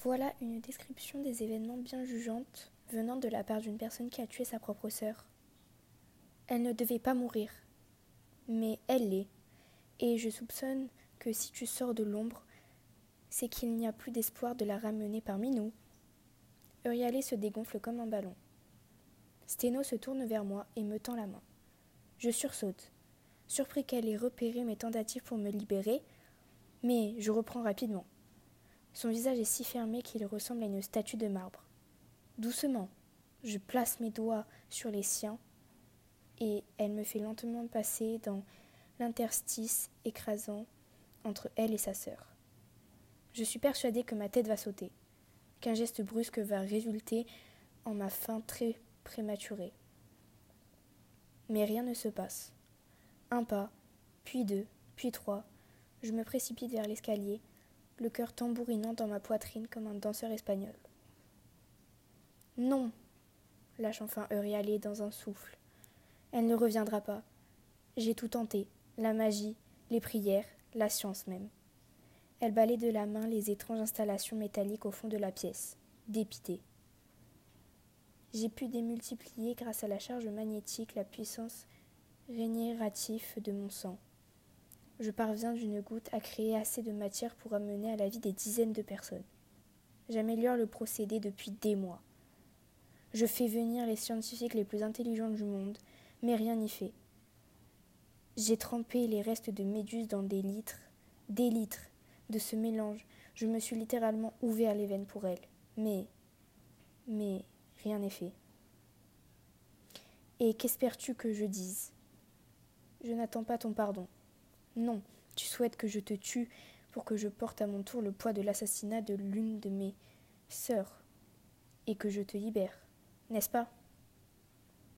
Voilà une description des événements bien jugeante venant de la part d'une personne qui a tué sa propre sœur. Elle ne devait pas mourir, mais elle l'est, et je soupçonne que si tu sors de l'ombre, c'est qu'il n'y a plus d'espoir de la ramener parmi nous. Eurialé se dégonfle comme un ballon. Sténo se tourne vers moi et me tend la main. Je sursaute, surpris qu'elle ait repéré mes tentatives pour me libérer, mais je reprends rapidement. Son visage est si fermé qu'il ressemble à une statue de marbre. Doucement, je place mes doigts sur les siens et elle me fait lentement passer dans l'interstice écrasant entre elle et sa sœur. Je suis persuadée que ma tête va sauter, qu'un geste brusque va résulter en ma fin très prématurée. Mais rien ne se passe. Un pas, puis deux, puis trois, je me précipite vers l'escalier, le cœur tambourinant dans ma poitrine comme un danseur espagnol. Non, lâche enfin Eurialé dans un souffle. Elle ne reviendra pas. J'ai tout tenté, la magie, les prières, la science même. Elle balaye de la main les étranges installations métalliques au fond de la pièce, dépitée. J'ai pu démultiplier grâce à la charge magnétique la puissance régénérative de mon sang. Je parviens d'une goutte à créer assez de matière pour amener à la vie des dizaines de personnes. J'améliore le procédé depuis des mois. Je fais venir les scientifiques les plus intelligents du monde, mais rien n'y fait. J'ai trempé les restes de méduses dans des litres de ce mélange. Je me suis littéralement ouvert les veines pour elles. Mais rien n'est fait. Et qu'espères-tu que je dise ? Je n'attends pas ton pardon. Non, tu souhaites que je te tue pour que je porte à mon tour le poids de l'assassinat de l'une de mes sœurs et que je te libère, n'est-ce pas ?